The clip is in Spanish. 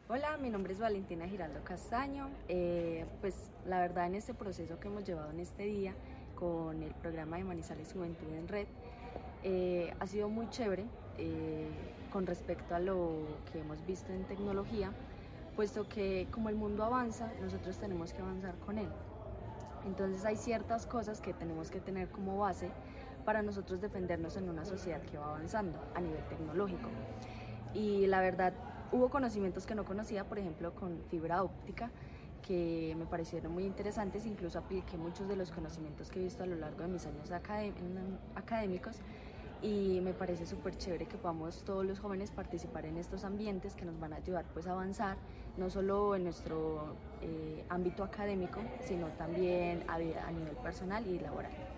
Hola, mi nombre es Valentina Giraldo Castaño. Pues la verdad en este proceso que hemos llevado en este día con el programa de Manizales Juventud en Red, ha sido muy chévere con respecto a lo que hemos visto en tecnología, puesto que como el mundo avanza, nosotros tenemos que avanzar con él. Entonces hay ciertas cosas que tenemos que tener como base para nosotros defendernos en una sociedad que va avanzando a nivel tecnológico. Y la verdad, hubo conocimientos que no conocía, por ejemplo, con fibra óptica, que me parecieron muy interesantes. Incluso apliqué muchos de los conocimientos que he visto a lo largo de mis años académicos, y me parece súper chévere que podamos todos los jóvenes participar en estos ambientes que nos van a ayudar pues a avanzar, no solo en nuestro ámbito académico, sino también a nivel personal y laboral.